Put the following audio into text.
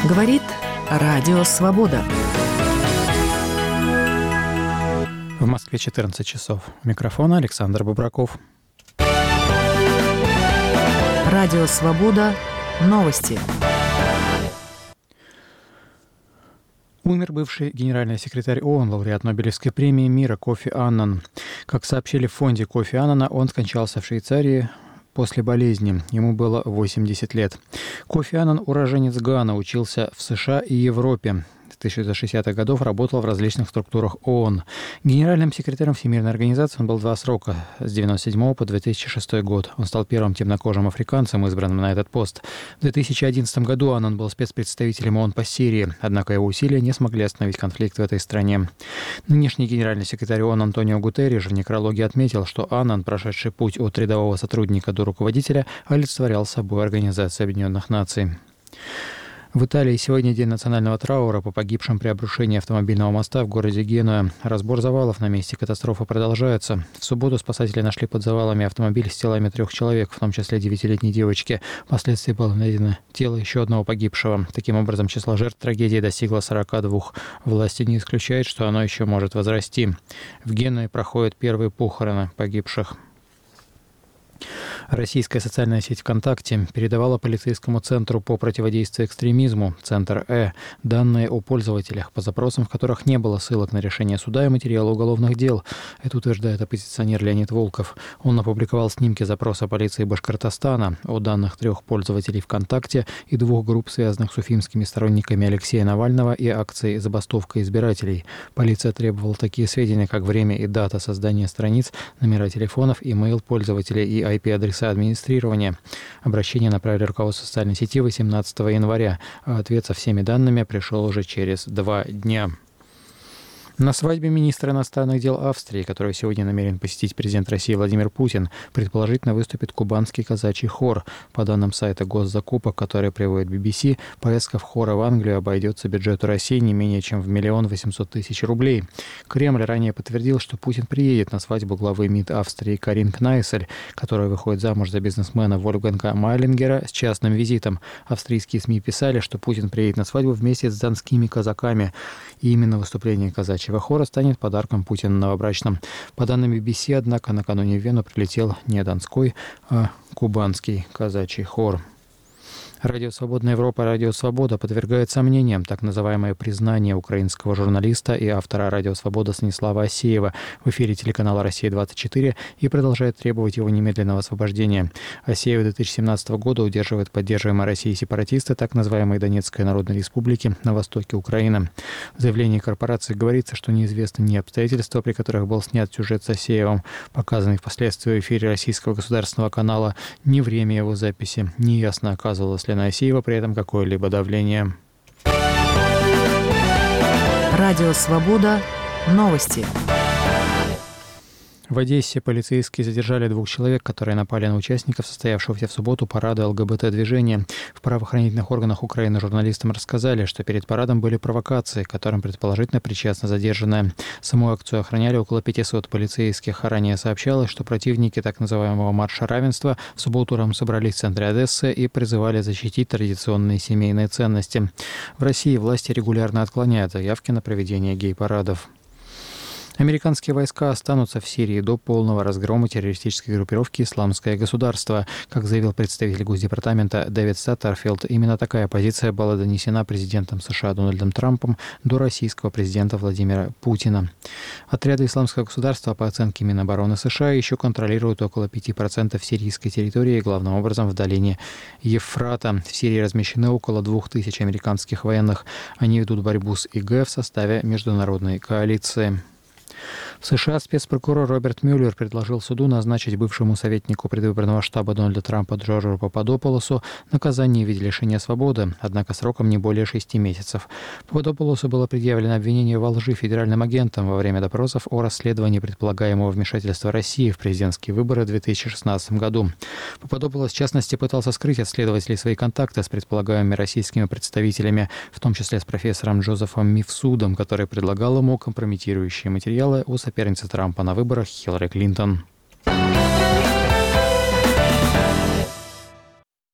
Говорит Радио Свобода. В Москве 14 часов. У микрофона Александр Бобраков. Радио Свобода. Новости. Умер бывший генеральный секретарь ООН, лауреат Нобелевской премии мира Кофи Аннан. Как сообщили в фонде Кофи Аннана, он скончался в Швейцарии после болезни. Ему было 80 лет. Кофи Аннан, уроженец Ганы, учился в США и Европе. С 1960-х годов работал в различных структурах ООН. Генеральным секретарем Всемирной организации он был 2 срока, с 1997 по 2006 год. Он стал первым темнокожим африканцем, избранным на этот пост. В 2011 году Аннан был спецпредставителем ООН по Сирии, однако его усилия не смогли остановить конфликт в этой стране. Нынешний генеральный секретарь ООН Антонио Гутерриш в некрологе отметил, что Аннан, прошедший путь от рядового сотрудника до руководителя, олицетворял собой Организацию Объединенных Наций. В Италии сегодня день национального траура по погибшим при обрушении автомобильного моста в городе Генуя. Разбор завалов на месте катастрофы продолжается. В субботу спасатели нашли под завалами автомобиль с телами 3 человек, в том числе 9-летней девочки. Впоследствии было найдено тело еще одного погибшего. Таким образом, число жертв трагедии достигло 42. Власти не исключают, что оно еще может возрасти. В Генуе проходят первые похороны погибших. Российская социальная сеть ВКонтакте передавала полицейскому центру по противодействию экстремизму, Центр данные о пользователях, по запросам в которых не было ссылок на решение суда и материалы уголовных дел. Это утверждает оппозиционер Леонид Волков. Он опубликовал снимки запроса полиции Башкортостана о данных 3 пользователей ВКонтакте и 2 групп, связанных с уфимскими сторонниками Алексея Навального и акцией «Забастовка избирателей». Полиция требовала такие сведения, как время и дата создания страниц, номера телефонов, имейл пользователей и IP-адреса администрирования. Обращение направили руководству социальной сети 18 января, а ответ со всеми данными пришел уже через 2 дня. На свадьбе министра иностранных дел Австрии, которую сегодня намерен посетить президент России Владимир Путин, предположительно выступит кубанский казачий хор. По данным сайта госзакупок, который приводит BBC, поездка в хор в Англию обойдется бюджету России не менее чем в 1 800 000 рублей. Кремль ранее подтвердил, что Путин приедет на свадьбу главы МИД Австрии Карин Кнайсель, которая выходит замуж за бизнесмена Вольфганга Майлингера, с частным визитом. Австрийские СМИ писали, что Путин приедет на свадьбу вместе с донскими казаками. И именно выступление казачьего хора станет подарком Путина новобрачным. По данным BBC, однако, накануне в Вену прилетел не донской, а кубанский казачий хор. Радио «Свободная Европа», Радио «Свобода» подвергает сомнениям так называемое признание украинского журналиста и автора «Радио Свобода» Станислава Асеева в эфире телеканала «Россия-24» и продолжает требовать его немедленного освобождения. Асеева 2017 года удерживает поддерживаемые Россией сепаратисты так называемой Донецкой Народной Республики на востоке Украины. В заявлении корпорации говорится, что неизвестны ни обстоятельства, при которых был снят сюжет с Асеевым, показанный впоследствии в эфире российского государственного канала, ни время его записи. Неясно, оказывалось ли на Асеева при этом какое-либо давление. Радио «Свобода». Новости. В Одессе полицейские задержали 2 человек, которые напали на участников состоявшегося в субботу парада ЛГБТ-движения. В правоохранительных органах Украины журналистам рассказали, что перед парадом были провокации, к которым предположительно причастна задержанная. Саму акцию охраняли около 500 полицейских. Ранее сообщалось, что противники так называемого марша равенства в субботу утром собрались в центре Одессы и призывали защитить традиционные семейные ценности. В России власти регулярно отклоняют заявки на проведение гей-парадов. Американские войска останутся в Сирии до полного разгрома террористической группировки «Исламское государство». Как заявил представитель Госдепартамента Дэвид Саттерфилд, именно такая позиция была донесена президентом США Дональдом Трампом до российского президента Владимира Путина. Отряды «Исламского государства», по оценке Минобороны США, еще контролируют около 5% сирийской территории, главным образом в долине Евфрата. В Сирии размещены около 2000 американских военных. Они ведут борьбу с ИГ в составе международной коалиции. В США спецпрокурор Роберт Мюллер предложил суду назначить бывшему советнику предвыборного штаба Дональда Трампа Джорджу Пападополосу наказание в виде лишения свободы, однако сроком не более 6 месяцев. Пападополосу было предъявлено обвинение во лжи федеральным агентам во время допросов о расследовании предполагаемого вмешательства России в президентские выборы в 2016 году. Пападополос, в частности, пытался скрыть от следователей свои контакты с предполагаемыми российскими представителями, в том числе с профессором Джозефом Мифсудом, который предлагал ему компрометирующие материалы о сопернице Трампа на выборах Хиллари Клинтон.